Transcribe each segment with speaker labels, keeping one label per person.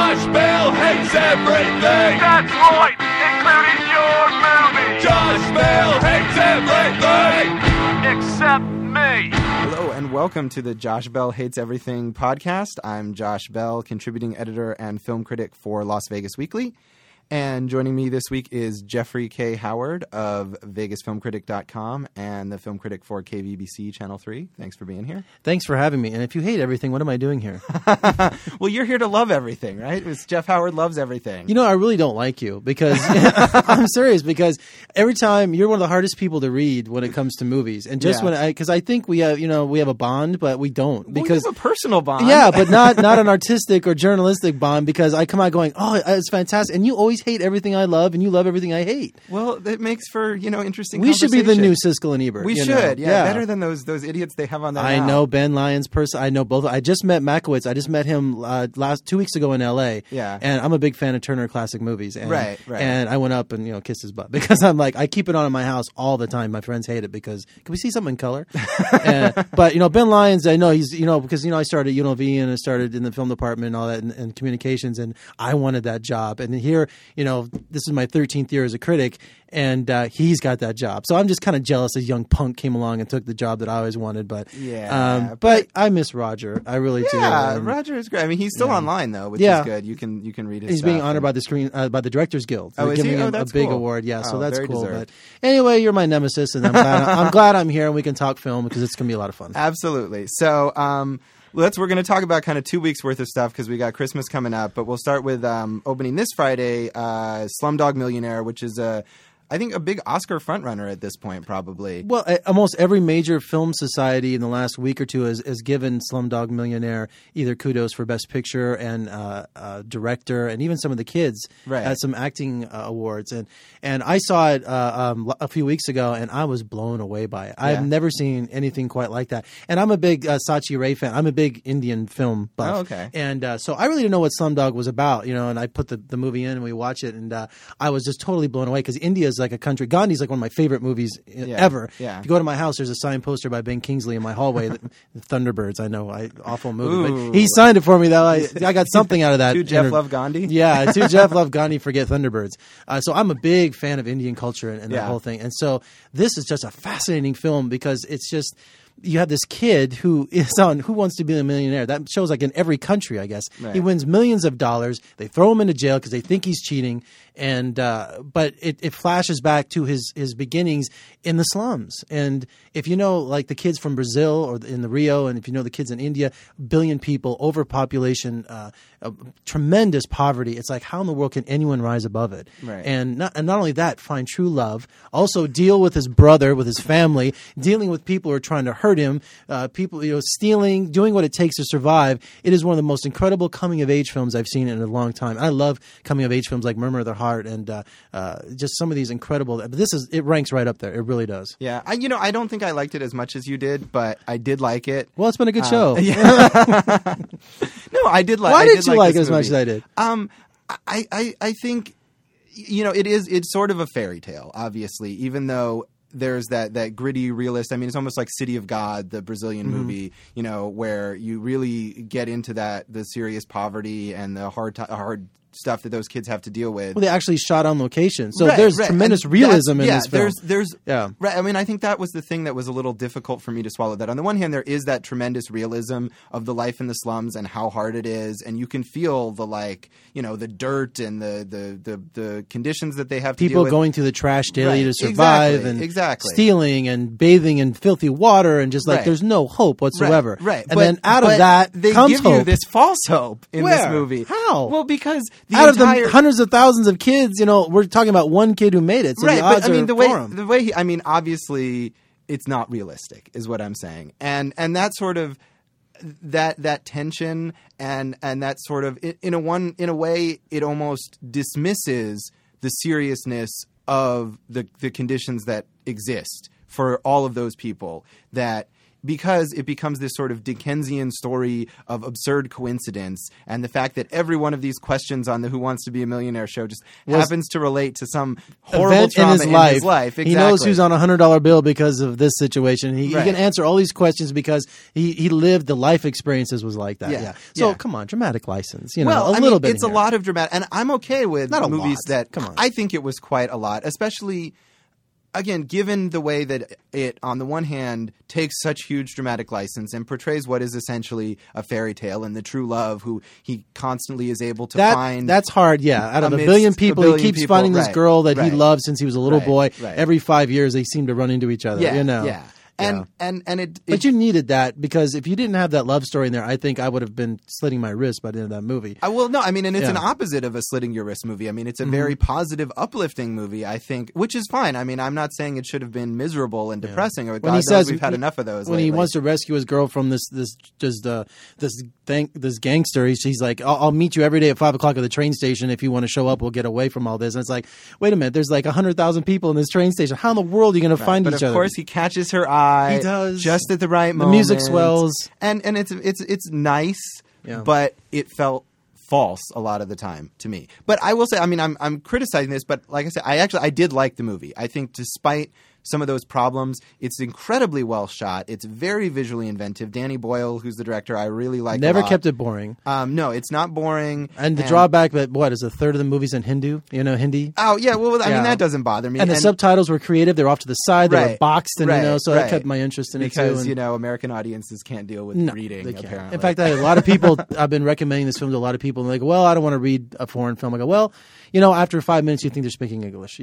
Speaker 1: Josh Bell hates everything. That's right, including your movie. Josh Bell hates everything except me.
Speaker 2: Hello and welcome to the Josh Bell Hates Everything podcast. I'm Josh Bell, contributing editor and film critic for Las Vegas Weekly. And joining me this week is Jeffrey K. Howard of VegasFilmCritic.com and the film critic for KVBC Channel 3. Thanks for being here.
Speaker 3: Thanks for having me. And if you hate everything, what am I doing here?
Speaker 2: Well, you're here to love everything, right? It's Jeff Howard loves everything.
Speaker 3: You know, I really don't like you because I'm serious, because every time you're one of the hardest people to read when it comes to movies. And just because I think we have a bond, but we don't. Because
Speaker 2: we have a personal bond.
Speaker 3: Yeah, but not an artistic or journalistic bond, because I come out going, oh, it's fantastic. And you always hate everything I love and you love everything I hate.
Speaker 2: Well, it makes for, interesting
Speaker 3: We should be the new Siskel and Ebert.
Speaker 2: We should, yeah. Better than those idiots they have on there
Speaker 3: I know Ben Lyons person. I know both. I just met Makowitz. I just met him 2 weeks ago in L.A.
Speaker 2: Yeah.
Speaker 3: And I'm a big fan of Turner Classic Movies. And,
Speaker 2: right.
Speaker 3: And I went up and, kissed his butt because I'm like, I keep it on in my house all the time. My friends hate it because, can we see something in color? But, Ben Lyons, I know he's, because, I started at UNLV and I started in the film department and all that and communications, and I wanted that job. And here, this is my 13th year as a critic, and he's got that job. So I'm just kind of jealous this young punk came along and took the job that I always wanted. But but I miss Roger. I really do.
Speaker 2: Yeah, Roger is great. I mean, he's still online though, which is good. You can read his
Speaker 3: He's
Speaker 2: stuff.
Speaker 3: being honored by the by the Directors Guild.
Speaker 2: Oh,
Speaker 3: They're
Speaker 2: is he?
Speaker 3: giving him
Speaker 2: That's
Speaker 3: a big
Speaker 2: cool.
Speaker 3: award. Yeah, so that's
Speaker 2: very
Speaker 3: cool.
Speaker 2: deserved.
Speaker 3: But anyway, you're my nemesis, and I'm glad I'm here and we can talk film because it's gonna be a lot of fun.
Speaker 2: Absolutely. So we're going to talk about kind of 2 weeks worth of stuff because we got Christmas coming up. But we'll start with opening this Friday, Slumdog Millionaire, which is I think a big Oscar frontrunner at this point, probably.
Speaker 3: Well, almost every major film society in the last week or two has given Slumdog Millionaire either kudos for Best Picture and Director, and even some of the kids had some acting awards. And I saw it a few weeks ago, and I was blown away by it. I've never seen anything quite like that. And I'm a big Sachi Ray fan. I'm a big Indian film buff.
Speaker 2: Oh, okay.
Speaker 3: And so I really didn't know what Slumdog was about, and I put the movie in and we watch it, and I was just totally blown away because India is like a country. Gandhi's like one of my favorite movies ever.
Speaker 2: Yeah.
Speaker 3: If you go to my house, there's a signed poster by Ben Kingsley in my hallway. The Thunderbirds. I know, awful movie, but he signed it for me though. I got something out of that.
Speaker 2: To Jeff Love Gandhi.
Speaker 3: Yeah, to Jeff Love Gandhi. Forget Thunderbirds. So I'm a big fan of Indian culture and that whole thing. And so this is just a fascinating film because it's just. You have this kid who is on Who Wants to Be a Millionaire. That shows like in every country, I guess. Right. He wins millions of dollars. They throw him into jail because they think he's cheating. And but it flashes back to his beginnings in the slums. And if you know, like the kids from Brazil or in the Rio, and if you know the kids in India, billion people, overpopulation, tremendous poverty. It's like, how in the world can anyone rise above it?
Speaker 2: Right.
Speaker 3: And not only that, find true love. Also deal with his brother, with his family, dealing with people who are trying to hurt him, people stealing, doing what it takes to survive. It is one of the most incredible coming of age films I've seen in a long time. I love coming of age films like Murmur of the Heart and just some of these incredible. But it ranks right up there. It really does.
Speaker 2: Yeah, I don't think I liked it as much as you did, but I did like it.
Speaker 3: Well, it's been a good show.
Speaker 2: Yeah. No, I did like.
Speaker 3: Why did you like it
Speaker 2: this
Speaker 3: as much as I did?
Speaker 2: I think it's sort of a fairy tale, obviously, even though. There's that gritty realist. I mean, it's almost like City of God, the Brazilian movie, where you really get into the serious poverty and the hard stuff that those kids have to deal with.
Speaker 3: Well, they actually shot on location, so there's tremendous realism in this film.
Speaker 2: Right. I mean, I think that was the thing that was a little difficult for me to swallow. That on the one hand, there is that tremendous realism of the life in the slums and how hard it is, and you can feel the dirt and the conditions that they have to deal with.
Speaker 3: People going through the trash daily to survive,
Speaker 2: exactly.
Speaker 3: Stealing and bathing in filthy water, and just like there's no hope whatsoever.
Speaker 2: Right.
Speaker 3: And then out of that
Speaker 2: they
Speaker 3: comes
Speaker 2: give
Speaker 3: hope.
Speaker 2: You this false hope in this movie.
Speaker 3: How?
Speaker 2: Well, because
Speaker 3: out of the hundreds of thousands of kids, we're talking about one kid who made it. So the odds are
Speaker 2: the way obviously it's not realistic, is what I'm saying, and that sort of that tension and that sort of in a way it almost dismisses the seriousness of the conditions that exist for all of those people. That because it becomes this sort of Dickensian story of absurd coincidence, and the fact that every one of these questions on the Who Wants to Be a Millionaire show just happens to relate to some horrible
Speaker 3: event
Speaker 2: trauma
Speaker 3: in his life.
Speaker 2: Exactly.
Speaker 3: He knows who's on a $100 bill because of this situation. He can answer all these questions because he lived the life experiences was like that. Yeah. So come on, dramatic license. A little bit.
Speaker 2: It's a lot of dramatic, and I'm okay with
Speaker 3: Not a
Speaker 2: movies
Speaker 3: lot.
Speaker 2: that.
Speaker 3: Come on.
Speaker 2: I think it was quite a lot, especially. Again, given the way that it, on the one hand, takes such huge dramatic license and portrays what is essentially a fairy tale and the true love who he constantly is able to find.
Speaker 3: That's hard, yeah. Out of a billion people, he keeps finding this girl that he loved since he was a little boy. Every 5 years, they seem to run into each other.
Speaker 2: Yeah. But
Speaker 3: you needed that because if you didn't have that love story in there, I think I would have been slitting my wrist by the end of that movie.
Speaker 2: It's an opposite of a slitting your wrist movie. I mean, it's a very positive, uplifting movie, I think, which is fine. I mean, I'm not saying it should have been miserable and depressing. Or God knows we've had enough of those.
Speaker 3: When he wants to rescue his girl from this gangster, he's like, "I'll meet you every day at 5 o'clock at the train station. If you want to show up, we'll get away from all this." And it's like, wait a minute, there's like 100,000 people in this train station. How in the world are you going to find each other?
Speaker 2: But of course, he catches her eye.
Speaker 3: He does
Speaker 2: just at the right moment.
Speaker 3: The music swells,
Speaker 2: and it's nice, but it felt false a lot of the time to me. But I will say, I mean, I'm criticizing this, but like I said, I did like the movie. I think despite some of those problems, it's incredibly well shot. It's very visually inventive. Danny Boyle, who's the director, I really like.
Speaker 3: Never kept it boring.
Speaker 2: No, it's not boring.
Speaker 3: And the drawback that is a third of the movies in Hindu? Hindi?
Speaker 2: Oh yeah, well I mean that doesn't bother me.
Speaker 3: And the subtitles were creative. They were off to the side. They were boxed, and so that kept my interest in it too.
Speaker 2: Because American audiences can't deal with reading. They can't. Apparently,
Speaker 3: in fact, a lot of people. I've been recommending this film to a lot of people, and they're like, "Well, I don't want to read a foreign film." I go, "Well, after 5 minutes, you think they're speaking English.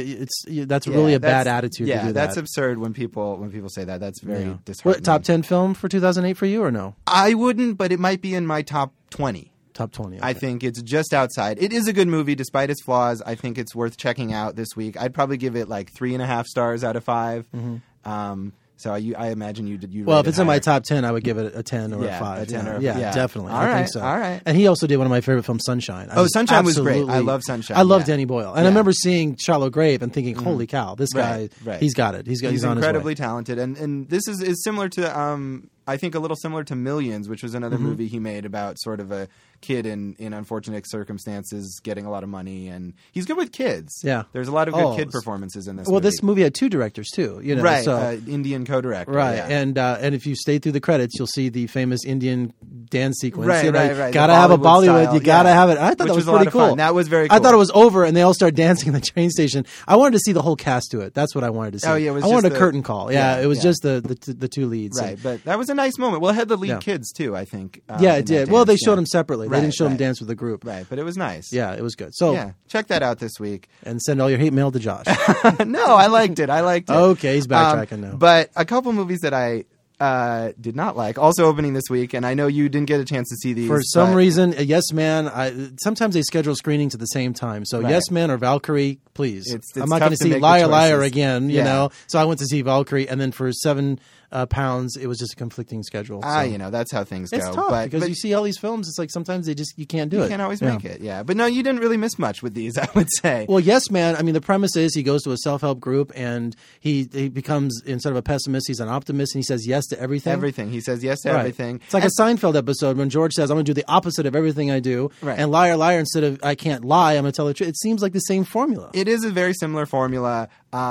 Speaker 3: That's really a bad attitude to do that.
Speaker 2: That's absurd when people say that. That's very disheartening.
Speaker 3: What, top 10 film for 2008 for you or no?
Speaker 2: I wouldn't, but it might be in my top 20.
Speaker 3: Top 20. Okay.
Speaker 2: I think it's just outside. It is a good movie despite its flaws. I think it's worth checking out this week. I'd probably give it like 3.5 stars out of 5. Mm-hmm. So I imagine you did.
Speaker 3: Well, if it's in my top 10, I would give it a 10 or a 5.
Speaker 2: A 10 or
Speaker 3: definitely.
Speaker 2: I
Speaker 3: think so.
Speaker 2: All right.
Speaker 3: And he also did one of my favorite films, Sunshine.
Speaker 2: Sunshine was great. I love Sunshine.
Speaker 3: I love Danny Boyle, and I remember seeing Shallow Grave and thinking, "Holy cow, this guy! He's got it. He's
Speaker 2: incredibly
Speaker 3: on his way.
Speaker 2: talented." And this is similar to I think a little similar to Millions, which was another movie he made about sort of a kid in unfortunate circumstances getting a lot of money, and he's good with kids.
Speaker 3: Yeah,
Speaker 2: there's a lot of good kid performances in this.
Speaker 3: Well, this movie had 2 directors too,
Speaker 2: right?
Speaker 3: So,
Speaker 2: Indian co-director,
Speaker 3: right? Yeah. And if you stay through the credits, you'll see the famous Indian dance sequence.
Speaker 2: Right.
Speaker 3: Gotta have a Bollywood.
Speaker 2: Style.
Speaker 3: You gotta have it. I thought that was pretty cool.
Speaker 2: That was very cool.
Speaker 3: I thought it was over, and they all start dancing in the train station. I wanted to see the whole cast do it. That's what I wanted to see.
Speaker 2: Oh yeah,
Speaker 3: I wanted a curtain call. Yeah, it was just the 2 leads.
Speaker 2: Right, but that was a nice moment. Well, it had the lead kids too, I think.
Speaker 3: It did. Well, they showed them separately. They didn't show them dance with the group.
Speaker 2: Right, but it was nice.
Speaker 3: Yeah, it was good. So
Speaker 2: check that out this week.
Speaker 3: And send all your hate mail to Josh.
Speaker 2: No, I liked it.
Speaker 3: Okay, he's backtracking now.
Speaker 2: But a couple movies that I did not like, also opening this week, and I know you didn't get a chance to see these.
Speaker 3: For some reason, Yes Man, sometimes they schedule screenings at the same time. So Yes Man or Valkyrie, please.
Speaker 2: I'm
Speaker 3: not going to see Liar Liar again, So I went to see Valkyrie, and then for £7, it was just a conflicting schedule. So.
Speaker 2: That's how things go.
Speaker 3: It's tough because you see all these films, it's like sometimes you can't do it.
Speaker 2: You can't always make it, But no, you didn't really miss much with these, I would say.
Speaker 3: Well, Yes Man, I mean, the premise is he goes to a self-help group, and he becomes, instead of a pessimist, he's an optimist, and he says yes to everything.
Speaker 2: Everything. He says yes to everything.
Speaker 3: It's like a Seinfeld episode when George says, I'm going to do the opposite of everything I do.
Speaker 2: Right.
Speaker 3: And Liar Liar, instead of I can't lie, I'm going to tell the truth. It seems like the same formula.
Speaker 2: It is a very similar formula.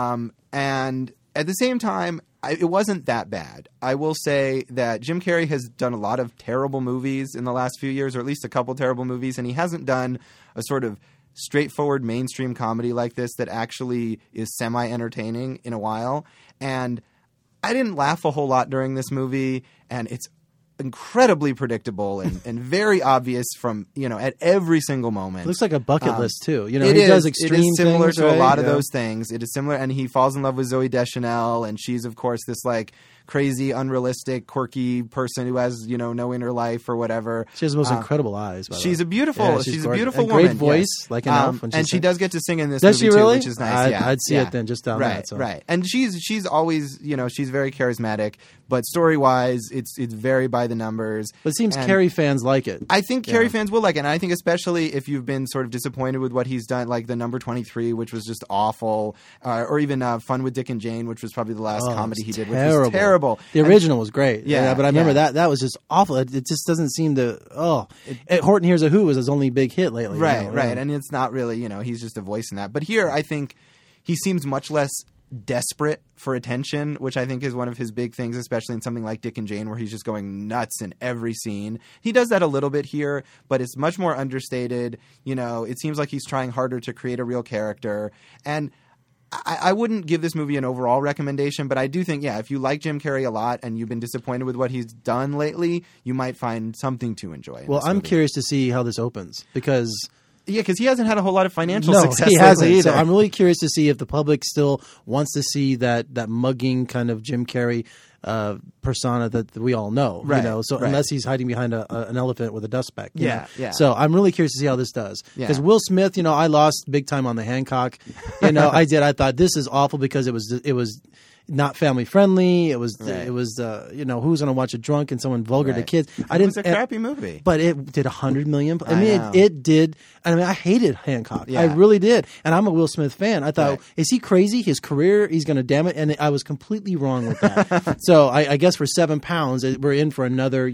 Speaker 2: And at the same time, it wasn't that bad. I will say that Jim Carrey has done a lot of terrible movies in the last few years, or at least a couple terrible movies, and he hasn't done a sort of straightforward mainstream comedy like this that actually is semi-entertaining in a while. And I didn't laugh a whole lot during this movie, and it's incredibly predictable and very obvious from, at every single moment.
Speaker 3: It looks like a bucket list too. He
Speaker 2: does
Speaker 3: extreme
Speaker 2: It is similar
Speaker 3: things,
Speaker 2: to
Speaker 3: right?
Speaker 2: a lot of those things. It is similar, and he falls in love with Zooey Deschanel, and she's of course this crazy, unrealistic, quirky person who has, no inner life or whatever.
Speaker 3: She has the most incredible eyes. By the way.
Speaker 2: She's a beautiful, she's a beautiful
Speaker 3: woman. Great voice, like an elf.
Speaker 2: And she does get to sing in this
Speaker 3: does
Speaker 2: movie
Speaker 3: she really?
Speaker 2: too, which is nice.
Speaker 3: I'd see it then, just down that. So.
Speaker 2: Right. And she's always, she's very charismatic, but story wise, it's very by the numbers.
Speaker 3: But it seems Carrey fans like it.
Speaker 2: I think Carrey fans will like it, and I think especially if you've been sort of disappointed with what he's done, like the Number 23, which was just awful, or even Fun with Dick and Jane, which was probably the last comedy he did, which was terrible. terrible.
Speaker 3: The original was great.
Speaker 2: Yeah,
Speaker 3: but I remember that was just awful. It just doesn't seem to. Horton Hears a Who was his only big hit lately.
Speaker 2: Right, right, and it's not really. He's just a voice in that. But here, I think he seems much less desperate for attention, which I think is one of his big things, especially in something like Dick and Jane, where he's just going nuts in every scene. He does that a little bit here, but it's much more understated. It seems like he's trying harder to create a real character. And I wouldn't give this movie an overall recommendation, but I do think, if you like Jim Carrey a lot and you've been disappointed with what he's done lately, you might find something to enjoy.
Speaker 3: Well, I'm curious to see how this opens because...
Speaker 2: Yeah, because he hasn't had a whole lot of financial success.
Speaker 3: He hasn't.
Speaker 2: Either.
Speaker 3: So I'm really curious to see if the public still wants to see that mugging kind of Jim Carrey persona that we all know.
Speaker 2: Right.
Speaker 3: Unless he's hiding behind an elephant with a dust speck.
Speaker 2: Yeah.
Speaker 3: So I'm really curious to see how this does. Because Will Smith, I lost big time on the Hancock. I did. I thought this is awful because it was not family friendly. It was who's going to watch a drunk and someone vulgar to kids.
Speaker 2: It was a crappy movie,
Speaker 3: but it did 100 million. It did. I mean, I hated Hancock. I really did, and I'm a Will Smith fan. I thought, is he crazy? His career, he's going to damn it, and I was completely wrong with that. So I guess for £7, we're in for another.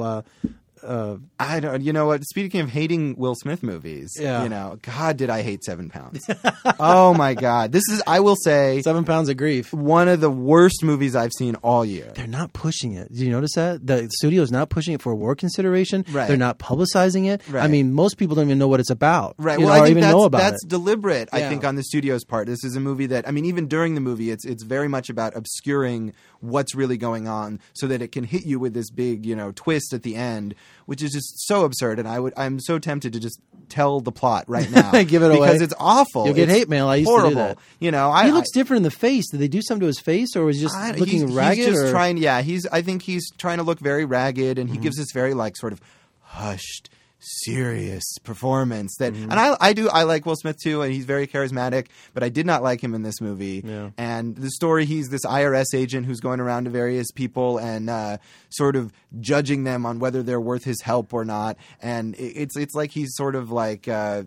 Speaker 2: I don't. You know what? Speaking of hating Will Smith movies, God, did I hate 7 Pounds? Oh my God, this is. I will say,
Speaker 3: 7 Pounds of Grief.
Speaker 2: One of the worst movies I've seen all year.
Speaker 3: They're not pushing it. Did you notice that the studio's not pushing it for award consideration?
Speaker 2: Right.
Speaker 3: They're not publicizing it.
Speaker 2: Right.
Speaker 3: I mean, most people don't even know what it's about.
Speaker 2: Right.
Speaker 3: Well,
Speaker 2: I think
Speaker 3: know about
Speaker 2: that's
Speaker 3: it.
Speaker 2: deliberate. I think on the studio's part. This is a movie that even during the movie, it's very much about obscuring what's really going on so that it can hit you with this big twist at the end, which is just so absurd. And I'm so tempted to just tell the plot right now.
Speaker 3: Give it away.
Speaker 2: Because it's awful.
Speaker 3: You'll get hate mail. I used
Speaker 2: horrible.
Speaker 3: to do
Speaker 2: that.
Speaker 3: He looks different in the face. Did they do something to his face, or was he just looking ragged?
Speaker 2: He's just trying. Yeah, I think he's trying to look very ragged, and he gives this very sort of hushed, serious performance that, and I like Will Smith too, and he's very charismatic, but I did not like him in this movie.
Speaker 3: Yeah.
Speaker 2: And the story, he's this IRS agent who's going around to various people and sort of judging them on whether they're worth his help or not. And it's like he's sort of like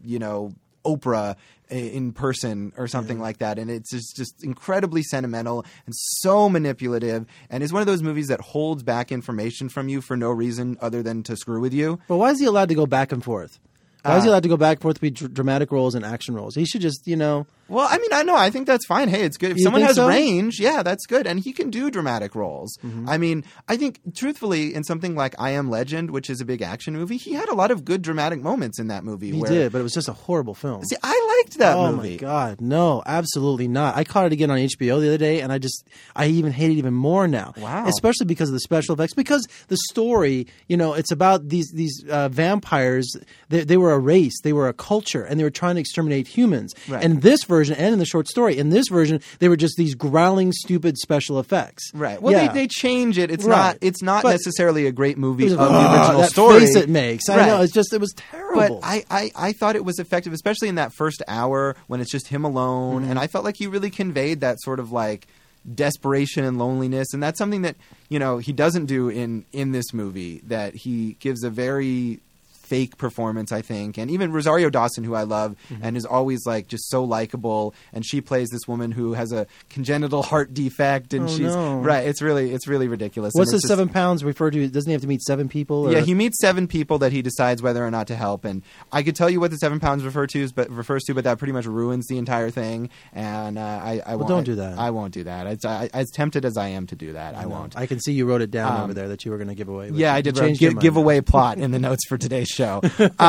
Speaker 2: Oprah in person or something like that, and it's just incredibly sentimental and so manipulative, and it's one of those movies that holds back information from you for no reason other than to screw with you.
Speaker 3: But why is he allowed to go back and forth? Why is he allowed to go back and forth between dramatic roles and action roles? He should just,
Speaker 2: Well, I think that's fine. Hey, it's good. If someone has range, that's good. And he can do dramatic roles. Mm-hmm. I think, truthfully, in something like I Am Legend, which is a big action movie, he had a lot of good dramatic moments in that movie.
Speaker 3: He did, but it was just a horrible film.
Speaker 2: See, I liked that movie.
Speaker 3: Oh, my God. No, absolutely not. I caught it again on HBO the other day, and I even hate it even more now.
Speaker 2: Wow.
Speaker 3: Especially because of the special effects. Because the story, it's about these vampires. They were a race. They were a culture, and they were trying to exterminate humans.
Speaker 2: Right.
Speaker 3: And this version, and in the short story, in this version, they were just these growling, stupid special effects.
Speaker 2: Right. Well, they change it. It's not necessarily a great movie of the original
Speaker 3: that
Speaker 2: story.
Speaker 3: Face it makes. I know. It was terrible.
Speaker 2: But I thought it was effective, especially in that first hour when it's just him alone. Mm-hmm. And I felt like he really conveyed that sort of desperation and loneliness. And that's something that, he doesn't do in this movie, that he gives a very fake performance, I think. And even Rosario Dawson, who I love and is always just so likable, and she plays this woman who has a congenital heart defect, and it's really ridiculous.
Speaker 3: What's the 7 pounds referred to? Doesn't he have to meet 7 people? Or?
Speaker 2: Yeah, he meets 7 people that he decides whether or not to help, and I could tell you what the 7 pounds refers to, but that pretty much ruins the entire thing. And
Speaker 3: don't do that.
Speaker 2: I won't do that. As tempted as I am to do that, I won't.
Speaker 3: I can see you wrote it down over there that you were going to give away.
Speaker 2: Yeah, I did give away plot in the notes for today's show.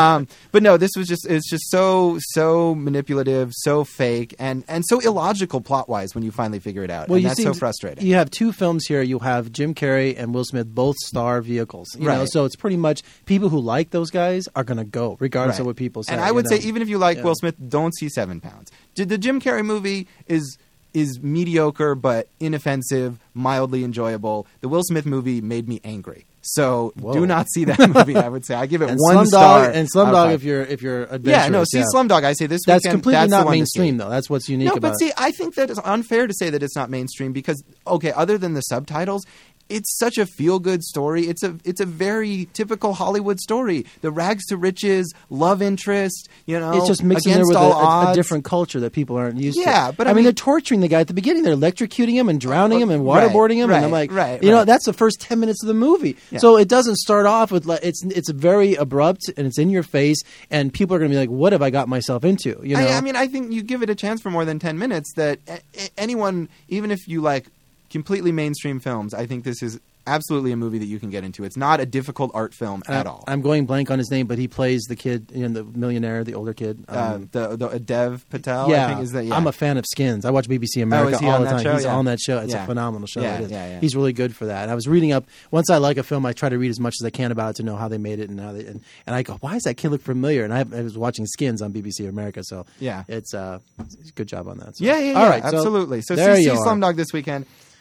Speaker 2: But no, it's just so manipulative, so fake, and so illogical plot-wise when you finally figure it out. Well, and that's so frustrating.
Speaker 3: You have 2 films here. You have Jim Carrey and Will Smith, both star vehicles. You know, so it's pretty much people who like those guys are going to go, regardless of what people say.
Speaker 2: And I would say, even if you like Will Smith, don't see 7 Pounds. The Jim Carrey movie is mediocre but inoffensive, mildly enjoyable. The Will Smith movie made me angry. So do not see that movie. I would say I give it 1 star.
Speaker 3: And Slumdog, if you're adventurous.
Speaker 2: See Slumdog. I say this
Speaker 3: that's
Speaker 2: weekend.
Speaker 3: Completely not mainstream, though. That's what's unique about it.
Speaker 2: No, but see, I think that it's unfair to say that it's not mainstream because, other than the subtitles, it's such a feel-good story. It's a very typical Hollywood story. The rags to riches, love interest,
Speaker 3: it's just mixing there with a different culture that people aren't used to.
Speaker 2: Yeah, but
Speaker 3: I mean, they're torturing the guy at the beginning. They're electrocuting him and drowning him and waterboarding him.
Speaker 2: Right,
Speaker 3: and I'm like,
Speaker 2: right.
Speaker 3: that's the first 10 minutes of the movie. Yeah. So it doesn't start off with it's very abrupt and it's in your face, and people are going to be like, what have I got myself into?
Speaker 2: I mean, I think you give it a chance for more than 10 minutes that anyone, even if you like completely mainstream films, I think this is absolutely a movie that you can get into. It's not a difficult art film at all.
Speaker 3: I'm going blank on his name, but he plays the kid, the millionaire, the older kid.
Speaker 2: The Dev Patel.
Speaker 3: Yeah,
Speaker 2: I think is that. Yeah.
Speaker 3: I'm a fan of Skins. I watch BBC America all the time. He's on that show. It's a phenomenal show.
Speaker 2: Yeah.
Speaker 3: He's really good for that. And I was reading up. Once I like a film, I try to read as much as I can about it to know how they made it and how they. And I go, why does that kid look familiar? And I was watching Skins on BBC America, so it's a good job on that. So.
Speaker 2: Yeah.
Speaker 3: All right,
Speaker 2: absolutely. So
Speaker 3: there
Speaker 2: see Slumdog this weekend.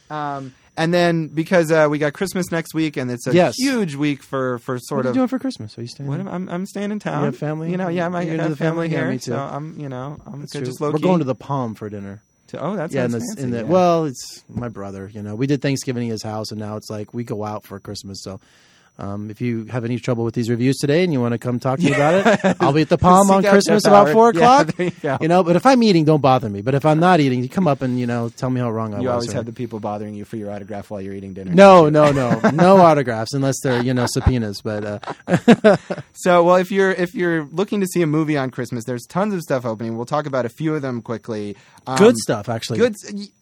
Speaker 2: And then because we got Christmas next week, and it's a huge week for sort of.
Speaker 3: What are you doing for Christmas? Are you staying?
Speaker 2: I'm staying in town.
Speaker 3: You have family?
Speaker 2: I have family here.
Speaker 3: Yeah, me too.
Speaker 2: So I'm just low
Speaker 3: We're
Speaker 2: key.
Speaker 3: going to the Palm for dinner.
Speaker 2: That sounds fancy.
Speaker 3: Well, it's my brother. We did Thanksgiving at his house, and now it's like we go out for Christmas. So. If you have any trouble with these reviews today and you want to come talk to me about it, I'll be at the Palm on Christmas about 4 o'clock.
Speaker 2: Yeah, there you go.
Speaker 3: But if I'm eating, don't bother me. But if I'm not eating, you come up and tell me how wrong I was.
Speaker 2: You always have the people bothering you for your autograph while you're eating dinner.
Speaker 3: No autographs unless they're subpoenas. But
Speaker 2: so well, if you're looking to see a movie on Christmas, there's tons of stuff opening. We'll talk about a few of them quickly.
Speaker 3: Good stuff, actually.
Speaker 2: Good.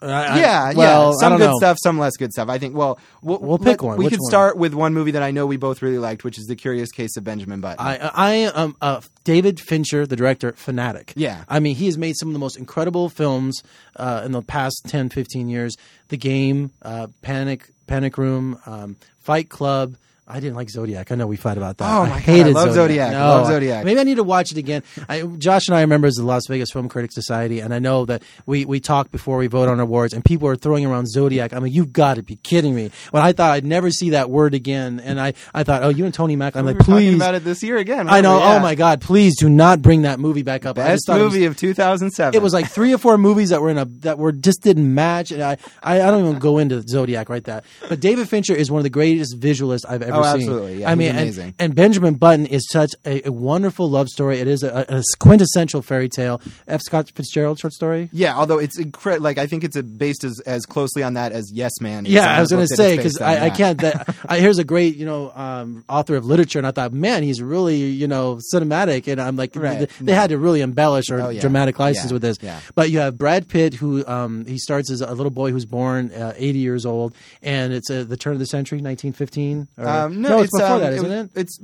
Speaker 3: Well,
Speaker 2: some good stuff, some less good stuff. I think. Well,
Speaker 3: we'll pick one.
Speaker 2: We could start with one movie that I know we both really liked, which is The Curious Case of Benjamin Button.
Speaker 3: I am David Fincher, the director, fanatic.
Speaker 2: Yeah.
Speaker 3: I mean, he has made some of the most incredible films in the past 10, 15 years. The Game, Panic Room, Fight Club. I didn't like Zodiac. I know we fight about that.
Speaker 2: Oh, my
Speaker 3: I hated
Speaker 2: God. I love Zodiac.
Speaker 3: No,
Speaker 2: love Zodiac.
Speaker 3: Maybe I need to watch it again. Josh and I are members of the Las Vegas Film Critics Society, and I know that we talk before we vote on awards, and people are throwing around Zodiac. I mean, you've got to be kidding me. When I thought I'd never see that word again, and I thought, oh, you and Tony Mack. I'm like, please.
Speaker 2: Talking about it this year again.
Speaker 3: I know. Yeah. Oh, my God. Please do not bring that movie back up.
Speaker 2: Best movie of 2007.
Speaker 3: It was like 3 or 4 movies that just didn't match, and I don't even go into Zodiac right that. But David Fincher is one of the greatest visualists I've ever seen.
Speaker 2: Absolutely. Yeah. I mean,
Speaker 3: amazing. And Benjamin Button is such a wonderful love story. It is a quintessential fairy tale. F. Scott Fitzgerald short story.
Speaker 2: Yeah, although it's I think it's based as closely on that as Yes Man.
Speaker 3: Yeah, I was going to say because I can't. Here's a great author of literature, and I thought, man, he's really cinematic, and I'm like, they had to really embellish or dramatic license with this. Yeah. But you have Brad Pitt, who he starts as a little boy who's born 80 years old, and it's the turn of the century, 1915.
Speaker 2: No,
Speaker 3: it's before that, isn't it?
Speaker 2: It's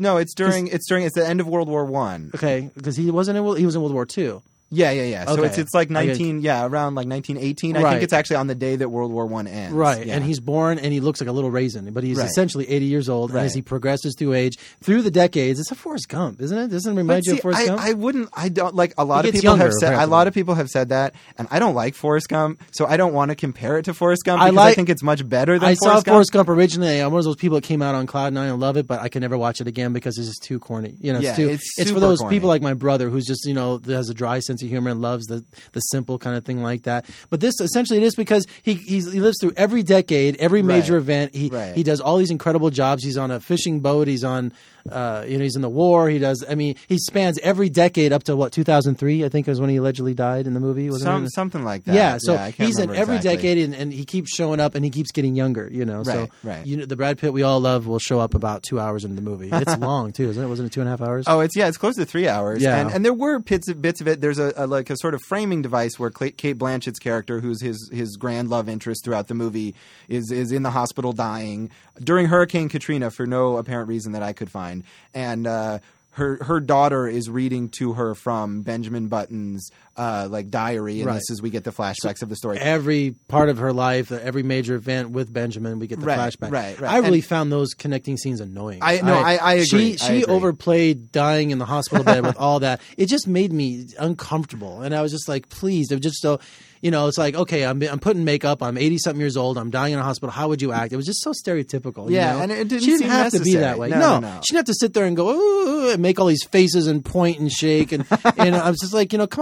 Speaker 2: the end of World War I.
Speaker 3: Okay, because he was in World War II.
Speaker 2: Yeah.
Speaker 3: Okay.
Speaker 2: So it's like around like 1918. I think it's actually on the day that World War I ends.
Speaker 3: Right,
Speaker 2: yeah.
Speaker 3: And he's born and he looks like a little raisin, but he's essentially 80 years old. And as he progresses through age, through the decades, it's a Forrest Gump, isn't it? Doesn't it remind you of Forrest Gump?
Speaker 2: I don't like a lot of people have said. A lot of people have said that, and I don't like Forrest Gump, so I don't want to compare it to Forrest Gump because I think it's much better than Forrest Gump.
Speaker 3: I saw Forrest Gump originally. I'm one of those people that came out on Cloud 9 and love it, but I can never watch it again because it's just too corny. It's for those people like my brother who's just that has a dry sense of humor and loves the simple kind of thing like that. But this essentially it is because he lives through every decade, every major event. He does all these incredible jobs. He's on a fishing boat. He's on he's in the war. He spans every decade up to 2003 I think is when he allegedly died in the movie.
Speaker 2: Something like that.
Speaker 3: Yeah, so he's in every decade and he keeps showing up and he keeps getting younger. The Brad Pitt we all love will show up about 2 hours into the movie. It's long too, isn't it? Wasn't it 2.5 hours?
Speaker 2: Oh, it's close to 3 hours.
Speaker 3: Yeah.
Speaker 2: And there were bits of it. There's a sort of framing device where Cate Blanchett's character, who's his grand love interest throughout the movie, is in the hospital dying during Hurricane Katrina for no apparent reason that I could find, and her daughter is reading to her from Benjamin Button's diary, and this is we get the flashbacks of the story.
Speaker 3: Every part of her life, every major event with Benjamin, we get the flashback.
Speaker 2: Right.
Speaker 3: I really found those connecting scenes annoying.
Speaker 2: I agree.
Speaker 3: She overplayed dying in the hospital bed with all that. It just made me uncomfortable, and I was just like, please, just so. It's like, okay, I'm putting makeup. I'm 80-something years old. I'm dying in a hospispittal. How would you act? It was just so stereotypical.
Speaker 2: Yeah, and it didn't
Speaker 3: she didn't
Speaker 2: seem
Speaker 3: have
Speaker 2: necessary.
Speaker 3: to be that way. No. She didn't have to sit there and go, ooh, and make all these faces and point and shake. And I was just like, come on, have some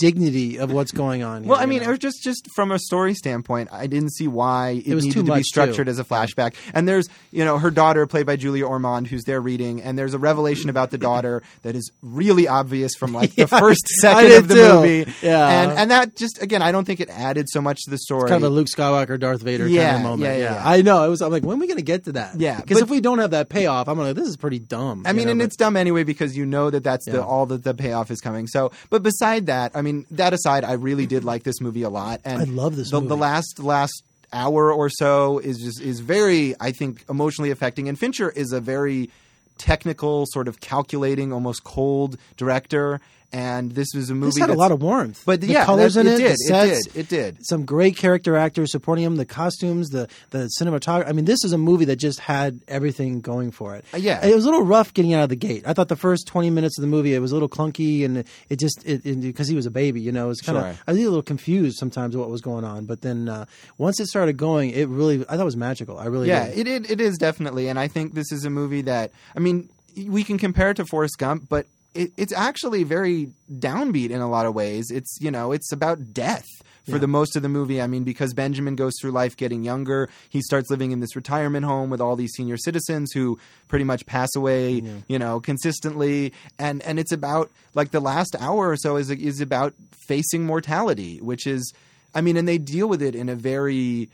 Speaker 3: dignity of what's going on here.
Speaker 2: Well, I mean, or just from a story standpoint, I didn't see why it
Speaker 3: was
Speaker 2: needed
Speaker 3: too
Speaker 2: to be
Speaker 3: much,
Speaker 2: structured
Speaker 3: too.
Speaker 2: as a flashback. And there's, her daughter, played by Julia Ormond, who's there reading, and there's a revelation about the daughter that is really obvious from like the first second of the movie.
Speaker 3: Yeah.
Speaker 2: And that just, again, I don't think it added so much to the story.
Speaker 3: It's kind of a Luke Skywalker, Darth Vader kind of moment.
Speaker 2: Yeah.
Speaker 3: I know. I'm like, when are we going to get to that?
Speaker 2: Yeah,
Speaker 3: because if we don't have that payoff, I'm like, this is pretty dumb.
Speaker 2: I mean, and it's dumb anyway because you know that's all that the payoff is coming. So, but beside that, I mean, that aside, I really did like this movie a lot. And
Speaker 3: I love this movie.
Speaker 2: The last hour or so is very, I think, emotionally affecting. And Fincher is a very technical, sort of calculating, almost cold director. And this was a movie
Speaker 3: This had a lot of warmth.
Speaker 2: But
Speaker 3: the colors in it, the sets,
Speaker 2: it did.
Speaker 3: Some great character actors supporting him, the costumes, the cinematography. I mean, this is a movie that just had everything going for it.
Speaker 2: Yeah.
Speaker 3: It was a little rough getting out of the gate. I thought the first 20 minutes of the movie, it was a little clunky, and it just because he was a baby, it was kind of,
Speaker 2: Sure.
Speaker 3: I was a little confused sometimes what was going on. But then once it started going, I thought it was magical. I really did.
Speaker 2: It is definitely. And I think this is a movie that, I mean, we can compare it to Forrest Gump, but it's actually very downbeat in a lot of ways. It's, it's about death for the most of the movie. I mean, because Benjamin goes through life getting younger. He starts living in this retirement home with all these senior citizens who pretty much pass away, consistently. And it's about, like, the last hour or so is about facing mortality, which is, I mean, and they deal with it in a very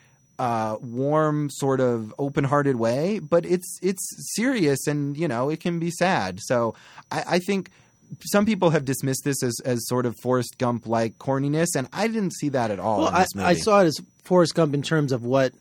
Speaker 2: warm, sort of open-hearted way, but it's serious and, it can be sad. So I think some people have dismissed this as sort of Forrest Gump-like corniness, and I didn't see that at all in this movie.
Speaker 3: I saw it as Forrest Gump in terms of what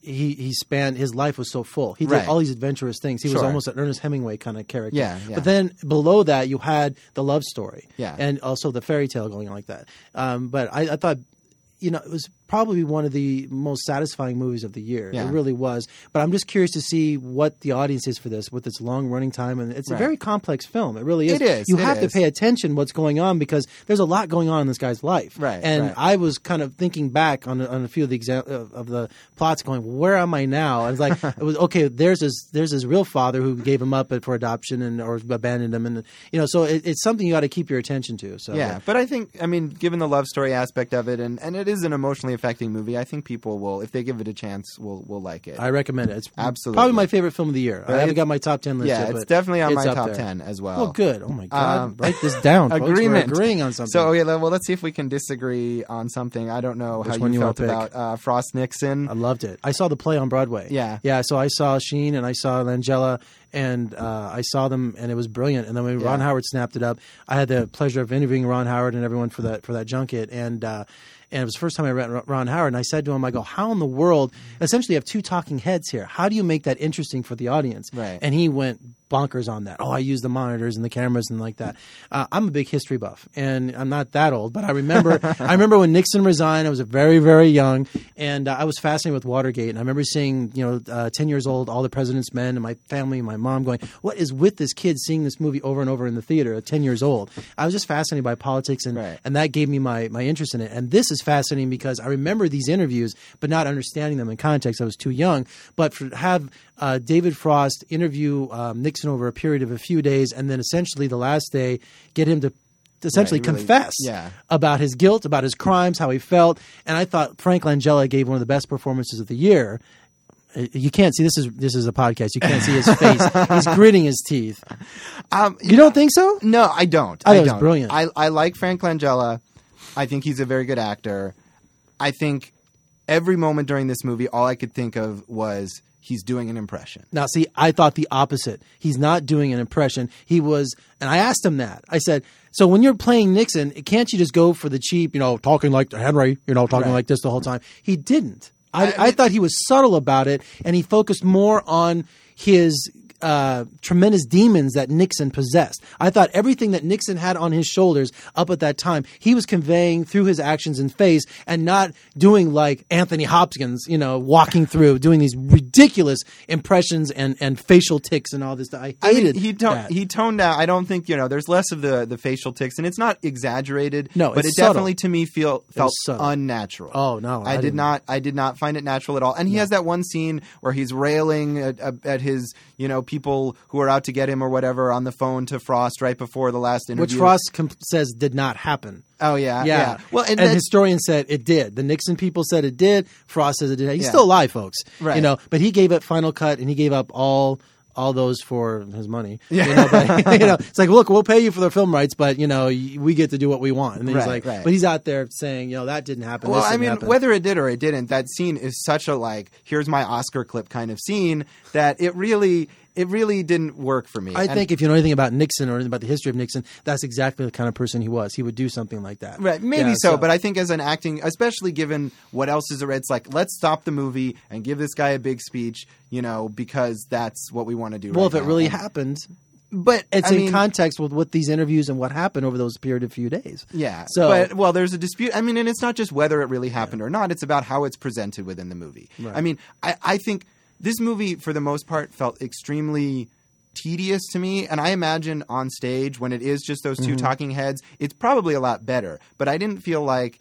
Speaker 3: he spanned. His life was so full. He did all these adventurous things. He was almost an Ernest Hemingway kind of character.
Speaker 2: Yeah.
Speaker 3: But then below that, you had the love story.
Speaker 2: Yeah.
Speaker 3: And also the fairy tale going on like that. But I thought, it was probably one of the most satisfying movies of the year.
Speaker 2: Yeah.
Speaker 3: It really was. But I'm just curious to see what the audience is for this with its long running time. And it's a very complex film. It really is.
Speaker 2: It is.
Speaker 3: You have to pay attention what's going on because there's a lot going on in this guy's life.
Speaker 2: Right.
Speaker 3: And I was kind of thinking back on a few of the of the plots going, where am I now? And it's like, it was, okay, there's his real father who gave him up for adoption or abandoned him. And, so it's something you got to keep your attention to. So
Speaker 2: yeah. But I think, I mean, given the love story aspect of it, and it is an emotionally affecting movie, I think people will, if they give it a chance, will like it.
Speaker 3: I recommend it. It's
Speaker 2: absolutely
Speaker 3: probably my favorite film of the year. I haven't got my top 10 list yet.
Speaker 2: Yeah, it's definitely on my
Speaker 3: up
Speaker 2: top
Speaker 3: there.
Speaker 2: 10 as well.
Speaker 3: Oh, good. Oh, my God. Write this down, folks.
Speaker 2: Agreement.
Speaker 3: We're agreeing on something.
Speaker 2: So, let's see if we can disagree on something. I don't know how you felt about Frost Nixon.
Speaker 3: I loved it. I saw the play on Broadway.
Speaker 2: Yeah.
Speaker 3: Yeah, so I saw Sheen and I saw Langella, and I saw them, and it was brilliant. And then when Ron Howard snapped it up, I had the pleasure of interviewing Ron Howard and everyone for that junket, and it was the first time I met Ron Howard, and I said to him, I go, how in the world, essentially you have two talking heads here. How do you make that interesting for the audience?
Speaker 2: Right.
Speaker 3: And he went bonkers on that. I use the monitors and the cameras and like that. I'm a big history buff, and I'm not that old, but I remember when Nixon resigned. I was very, very young, and I was fascinated with Watergate. And I remember seeing, 10 years old, All the President's Men, and my family, my mom going, what is with this kid seeing this movie over and over in the theater at 10 years old? I was just fascinated by politics, and that gave me my interest in it. And this is fascinating because I remember these interviews, but not understanding them in context. I was too young. But to have David Frost interview Nixon over a period of a few days, and then essentially the last day get him to essentially confess about his guilt, about his crimes, how he felt. And I thought Frank Langella gave one of the best performances of the year. You can't see, this is a podcast. You can't see his face. He's gritting his teeth. You don't think so?
Speaker 2: No, I don't.
Speaker 3: I thought it was brilliant.
Speaker 2: I like Frank Langella. I think he's a very good actor. I think every moment during this movie, all I could think of was he's doing an impression.
Speaker 3: Now, see, I thought the opposite. He's not doing an impression. He was, and I asked him that. I said, so when you're playing Nixon, can't you just go for the cheap, talking like Henry, talking like this the whole time? He didn't. I thought he was subtle about it, and he focused more on his tremendous demons that Nixon possessed. I thought everything that Nixon had on his shoulders up at that time, he was conveying through his actions and face, and not doing like Anthony Hopkins, walking through, doing these ridiculous impressions and facial tics and all this stuff. I hated that.
Speaker 2: He toned down. I don't think, there's less of the facial tics, and it's not exaggerated.
Speaker 3: No,
Speaker 2: but
Speaker 3: it's
Speaker 2: it definitely to me felt
Speaker 3: subtle.
Speaker 2: unnatural.
Speaker 3: Oh no,
Speaker 2: I did not find it natural at all. And he has that one scene where he's railing at his, people who are out to get him or whatever on the phone to Frost right before the last interview.
Speaker 3: Which Frost says did not happen.
Speaker 2: Oh, yeah. Well,
Speaker 3: and historians said it did. The Nixon people said it did. Frost says it did. He's still alive, folks.
Speaker 2: Right.
Speaker 3: You know, but he gave up Final Cut and he gave up all those for his money.
Speaker 2: Yeah.
Speaker 3: You know, but, you know, it's like, look, we'll pay you for the film rights, but, you know, we get to do what we want. And then he's like, but he's out there saying, you know, that didn't happen.
Speaker 2: Well,
Speaker 3: this
Speaker 2: I
Speaker 3: didn't
Speaker 2: mean,
Speaker 3: happen.
Speaker 2: whether it did or it didn't, that scene is such a, like, here's my Oscar clip kind of scene that it really didn't work for me.
Speaker 3: I think if you know anything about Nixon or anything about the history of Nixon, that's exactly the kind of person he was. He would do something like that.
Speaker 2: Right, maybe so, but I think as an acting, especially given what else is around, it's like, let's stop the movie and give this guy a big speech, you know, because that's what we want to do.
Speaker 3: Well,
Speaker 2: right
Speaker 3: if it
Speaker 2: now.
Speaker 3: really happened,
Speaker 2: but
Speaker 3: it's in context with these interviews and what happened over those period of few days.
Speaker 2: Yeah.
Speaker 3: So,
Speaker 2: but there's a dispute. I mean, and it's not just whether it really happened or not. It's about how it's presented within the movie.
Speaker 3: Right.
Speaker 2: I mean, I think this movie, for the most part, felt extremely tedious to me, and I imagine on stage when it is just those two talking heads, it's probably a lot better. But I didn't feel like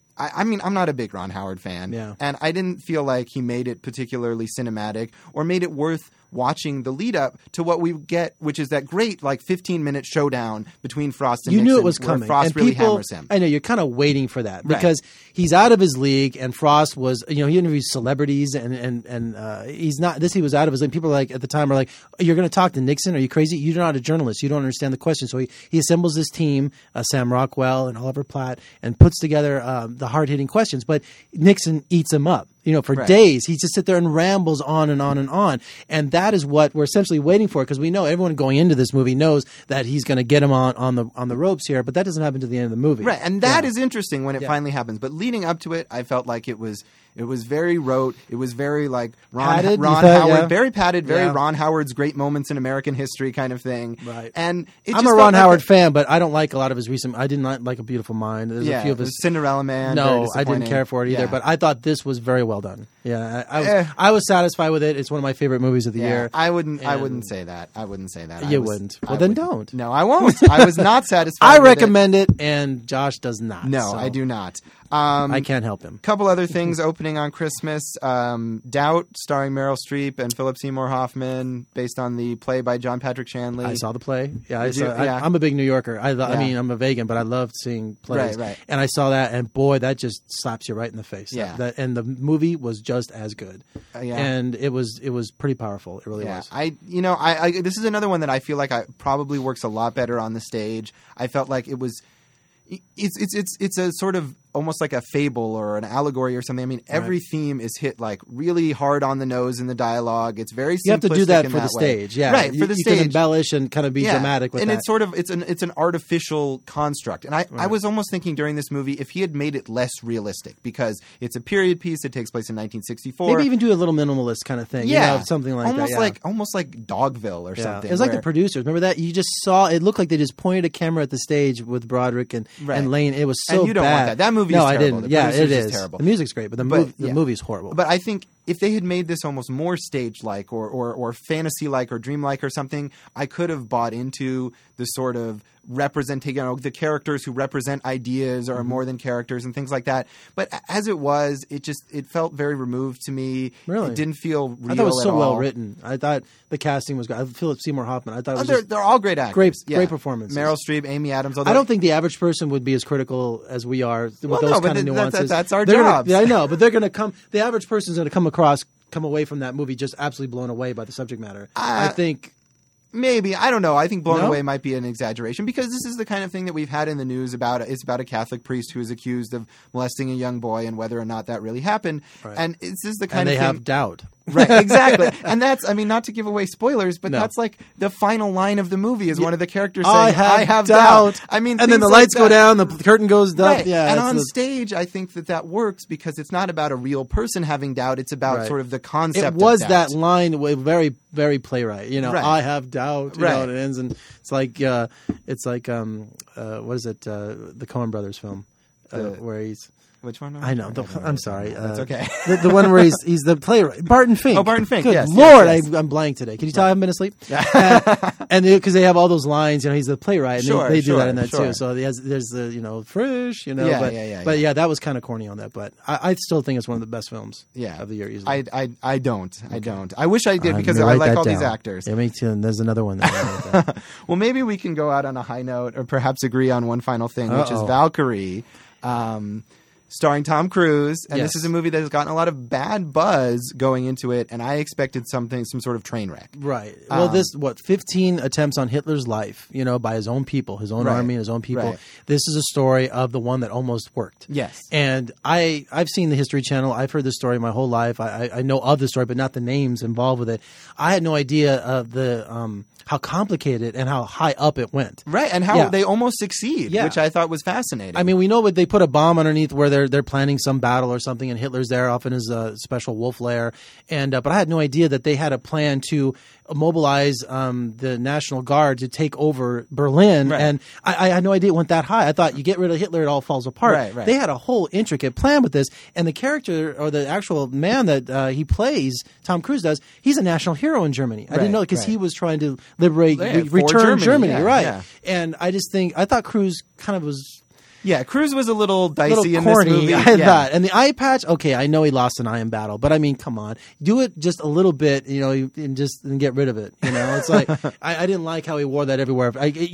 Speaker 2: I mean, I'm not a big Ron Howard fan, and I didn't feel like he made it particularly cinematic or made it worth watching the lead up to what we get, which is that great like 15-minute showdown between Frost and
Speaker 3: you
Speaker 2: Nixon.
Speaker 3: knew it was coming.
Speaker 2: Frost
Speaker 3: and
Speaker 2: really
Speaker 3: people,
Speaker 2: hammers him.
Speaker 3: I know you're kind of waiting for that because he's out of his league, and Frost was, you know, he interviews celebrities, and he's not. He was out of his league. People are like at the time are like, "You're going to talk to Nixon? Are you crazy? You're not a journalist. You don't understand the question." So he assembles this team, Sam Rockwell and Oliver Platt, and puts together the hard hitting questions. But Nixon eats him up. You know, for days, he just sits there and rambles on and on and on. And that is what we're essentially waiting for, because we know everyone going into this movie knows that he's going to get him on the ropes here, but that doesn't happen to the end of the movie.
Speaker 2: Right, and that is interesting when it finally happens. But leading up to it, I felt like it was very rote. It was very like Ron Howard, very padded, very Ron Howard's great moments in American history kind of thing.
Speaker 3: Right.
Speaker 2: And
Speaker 3: I'm a Ron Howard fan, but I don't like a lot of his recent. I did not like A Beautiful Mind. There's a few of his
Speaker 2: Cinderella Man.
Speaker 3: No, I didn't care for it either. But I thought this was very well done. Yeah, I was satisfied with it. It's one of my favorite movies of the year.
Speaker 2: I wouldn't say that. I wouldn't say that.
Speaker 3: You wouldn't. Well, then don't.
Speaker 2: No, I won't. I was not satisfied.
Speaker 3: I recommend it, and Josh does not.
Speaker 2: No, I do not.
Speaker 3: I can't help him.
Speaker 2: Couple other things opening on Christmas. Doubt, starring Meryl Streep and Philip Seymour Hoffman, based on the play by John Patrick Shanley.
Speaker 3: I saw the play. Yeah, I'm a big New Yorker. I mean, I'm a vegan, but I love seeing plays.
Speaker 2: Right.
Speaker 3: And I saw that, and boy, that just slaps you right in the face.
Speaker 2: Yeah.
Speaker 3: And the movie was just as good. And it was pretty powerful. It really was.
Speaker 2: This is another one that I feel like probably works a lot better on the stage. I felt like it was. It's a sort of almost like a fable or an allegory or something. I mean, every theme is hit like really hard on the nose in the dialogue. It's very simplistic.
Speaker 3: You have to do that for the stage,
Speaker 2: right? For the stage,
Speaker 3: you can embellish and kind of be dramatic with
Speaker 2: and
Speaker 3: that.
Speaker 2: It's sort of it's an artificial construct. And I was almost thinking during this movie if he had made it less realistic, because it's a period piece. It takes place in 1964.
Speaker 3: Maybe even do a little minimalist kind of thing.
Speaker 2: Yeah,
Speaker 3: you know, something like that.
Speaker 2: Almost like Dogville or something.
Speaker 3: It was like The Producers. Remember that? You just saw it looked like they just pointed a camera at the stage with Broderick and Lane. It was so
Speaker 2: and you don't want that. That movie is terrible.
Speaker 3: I didn't.
Speaker 2: The
Speaker 3: it is
Speaker 2: terrible.
Speaker 3: The music's great, but the movie's horrible.
Speaker 2: But I think if they had made this almost more stage-like or fantasy-like or dream-like or something, I could have bought into the sort of representing, the characters who represent ideas or more than characters and things like that. But as it was, it felt very removed to me.
Speaker 3: Really?
Speaker 2: It didn't feel real
Speaker 3: I thought it was so
Speaker 2: well
Speaker 3: written. I thought the casting was good. Philip Seymour Hoffman. I thought it was
Speaker 2: they're all great actors.
Speaker 3: Great performances.
Speaker 2: Meryl Streep, Amy Adams.
Speaker 3: I don't think the average person would be as critical as we are with those kind of nuances.
Speaker 2: That's our job.
Speaker 3: I know, but they're going to come. The average person is going to come away from that movie just absolutely blown away by the subject matter. I think.
Speaker 2: Maybe. I don't know. I think blown away might be an exaggeration, because this is the kind of thing that we've had in the news about. It's about a Catholic priest who is accused of molesting a young boy and whether or not that really happened. Right. And this is the kind of thing.
Speaker 3: And they have doubt.
Speaker 2: Right, exactly. And that's, not to give away spoilers, but that's like the final line of the movie is one of the characters saying, I have doubt.
Speaker 3: And then the lights go down, the curtain goes down.
Speaker 2: Right. Yeah, and on stage, I think that works because it's not about a real person having doubt. It's about sort of the concept of doubt.
Speaker 3: It was that line, very, very playwright. I have doubt.
Speaker 2: Right.
Speaker 3: And it ends, and it's like what is it? The Coen Brothers film where he's.
Speaker 2: Which one?
Speaker 3: I know. I'm sorry.
Speaker 2: That's okay.
Speaker 3: The one where he's the playwright, Barton Fink.
Speaker 2: Oh, Barton Fink.
Speaker 3: Good
Speaker 2: yes.
Speaker 3: Lord,
Speaker 2: yes.
Speaker 3: I'm blank today. Can you tell I haven't been asleep? And because they have all those lines, he's the playwright, and they do that in that too. So there's the fresh, But yeah, that was kind of corny on that. But I still think it's one of the best films of the year easily.
Speaker 2: I don't. I wish I did because I like all these actors.
Speaker 3: Yeah, me too. And there's another one.
Speaker 2: Well, maybe we can go out on a high note, or perhaps agree on one final thing, which is Valkyrie. Starring Tom Cruise, and this is a movie that has gotten a lot of bad buzz going into it, and I expected some sort of train wreck. Right.
Speaker 3: Well, 15 attempts on Hitler's life, by his own people, his own army, and his own people. Right. This is a story of the one that almost worked.
Speaker 2: Yes.
Speaker 3: And I've seen the History Channel. I've heard this story my whole life. I know of the story, but not the names involved with it. I had no idea of the how complicated and how high up it went.
Speaker 2: Right, and how they almost succeed, which I thought was fascinating.
Speaker 3: I mean, we know they put a bomb underneath where they're planning some battle or something, and Hitler's there off in his special wolf lair. And but I had no idea that they had a plan to mobilize the National Guard to take over Berlin. Right. And I had no idea it went that high. I thought you get rid of Hitler, it all falls apart. Right. They had a whole intricate plan with this. And the character, or the actual man that he plays, Tom Cruise does, he's a national hero in Germany. I didn't know, because he was trying to liberate, return Germany.
Speaker 2: Yeah.
Speaker 3: And I thought Cruise kind of was...
Speaker 2: Yeah, Cruise was a little dicey in this movie.
Speaker 3: I thought. And the eye patch, okay, I know he lost an eye in battle, but I mean, come on. Do it just a little bit, and get rid of it. It's like, I didn't like how he wore that everywhere.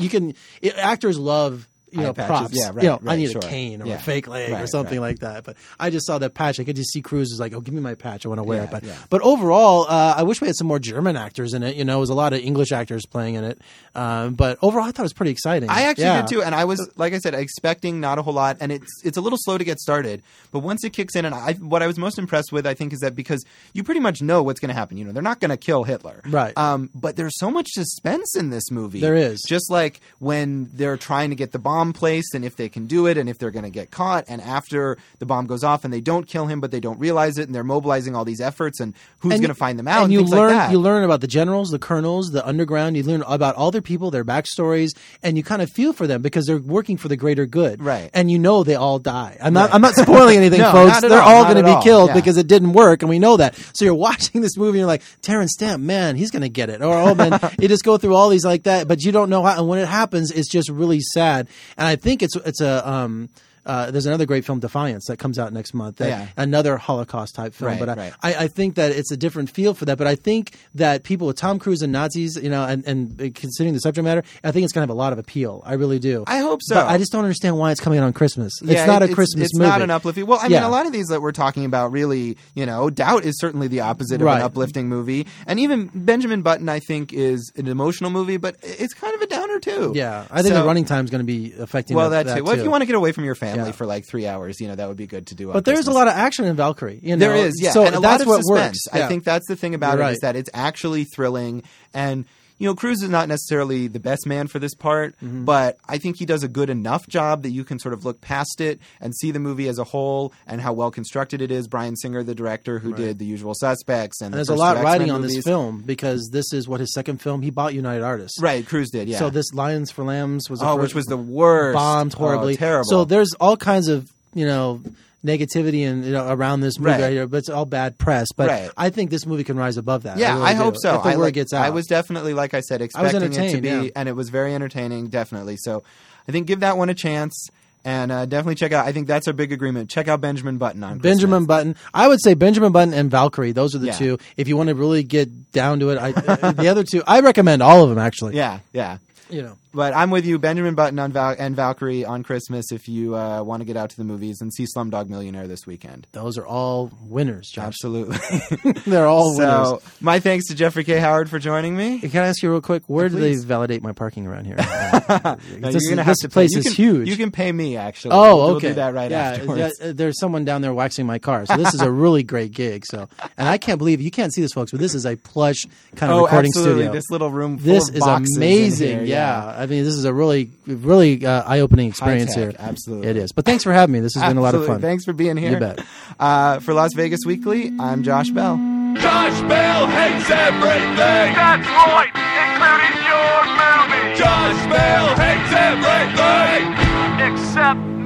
Speaker 3: Actors love... props.
Speaker 2: Yeah, right,
Speaker 3: I need a cane or a fake leg or something like that. But I just saw that patch. I could just see Cruise was like, "Oh, give me my patch. I want to wear it." But overall, I wish we had some more German actors in it. It was a lot of English actors playing in it. But overall, I thought it was pretty exciting.
Speaker 2: I actually did too, and I was, like I said, expecting not a whole lot, and it's a little slow to get started. But once it kicks in, and what I was most impressed with, I think, is that because you pretty much know what's going to happen. They're not going to kill Hitler,
Speaker 3: right?
Speaker 2: But there's so much suspense in this movie.
Speaker 3: There is,
Speaker 2: just like when they're trying to get the bomb placed, and if they can do it, and if they're going to get caught, and after the bomb goes off and they don't kill him, but they don't realize it, and they're mobilizing all these efforts, and who's going to find them out, and things like that.
Speaker 3: You learn about the generals, the colonels, the underground. You learn about all their people, their backstories, and you kind of feel for them because they're working for the greater good.
Speaker 2: Right.
Speaker 3: And they all die. I'm not spoiling anything,
Speaker 2: no,
Speaker 3: folks. They're all going to be killed
Speaker 2: yeah.
Speaker 3: because it didn't work, and we know that. So you're watching this movie, and you're like, Terrence Stamp, man, he's going to get it. Or, oh, man, you just go through all these like that, but you don't know how. And when it happens, it's just really sad. And I think it's a there's another great film, Defiance, that comes out next month. Another Holocaust type film.
Speaker 2: Right.
Speaker 3: I think that it's a different feel for that. But I think that people with Tom Cruise and Nazis, and considering the subject matter, I think it's going to have a lot of appeal. I really do.
Speaker 2: I hope so.
Speaker 3: But I just don't understand why it's coming out on Christmas. It's not a Christmas movie.
Speaker 2: It's not an uplifting. Well, I mean, a lot of these that we're talking about really, Doubt is certainly the opposite of an uplifting movie. And even Benjamin Button, I think, is an emotional movie, but it's kind of a downer too.
Speaker 3: Yeah. I think the running time is going to be affecting that too.
Speaker 2: Well, if you want to get away from your family for like 3 hours, that would be good to do.
Speaker 3: But there's a lot of action in Valkyrie.
Speaker 2: There is, yeah.
Speaker 3: So
Speaker 2: and a lot of suspense.
Speaker 3: Works.
Speaker 2: I think that's the thing about it, is that it's actually thrilling. And Cruise is not necessarily the best man for this part, but I think he does a good enough job that you can sort of look past it and see the movie as a whole and how well constructed it is. Bryan Singer, the director who did The Usual Suspects, and
Speaker 3: there's a lot riding on this film because this is his second film. He bought United Artists,
Speaker 2: right? Cruise did, yeah.
Speaker 3: So this Lions for Lambs was
Speaker 2: which was the worst,
Speaker 3: bombed horribly,
Speaker 2: terrible.
Speaker 3: So there's all kinds of negativity and around this movie right here, but it's all bad press. But I think this movie can rise above that.
Speaker 2: Yeah, I hope so.
Speaker 3: If the word gets out.
Speaker 2: I was definitely, like I said, expecting it to be, and it was very entertaining, definitely. So I think give that one a chance. And definitely check out. I think that's our big agreement. Check out Benjamin Button on Christmas.
Speaker 3: Benjamin Button. I would say Benjamin Button and Valkyrie. Those are the two. If you want to really get down to it, the other two, I recommend all of them actually.
Speaker 2: Yeah. But I'm with you, Benjamin Button and Valkyrie on Christmas if you want to get out to the movies and see Slumdog Millionaire this weekend.
Speaker 3: Those are all winners, Josh.
Speaker 2: Absolutely.
Speaker 3: They're all winners.
Speaker 2: So my thanks to Jeffrey K. Howard for joining me.
Speaker 3: Can I ask you real quick, where do they validate my parking around here?
Speaker 2: This
Speaker 3: place is huge.
Speaker 2: You can pay me, actually.
Speaker 3: Oh, okay.
Speaker 2: We'll do that right afterwards.
Speaker 3: There's someone down there waxing my car, so this is a really great gig. And I can't believe, you can't see this, folks, but this is a plush kind of recording studio.
Speaker 2: This little room full
Speaker 3: this
Speaker 2: of
Speaker 3: is
Speaker 2: boxes
Speaker 3: amazing.
Speaker 2: In here,
Speaker 3: I mean, this is a really eye-opening experience here.
Speaker 2: Absolutely.
Speaker 3: It is. But thanks for having me. This has been a lot of fun.
Speaker 2: Thanks for being here.
Speaker 3: You bet.
Speaker 2: For Las Vegas Weekly, I'm Josh Bell.
Speaker 1: Josh Bell hates everything. That's right, including your movie. Josh Bell hates everything except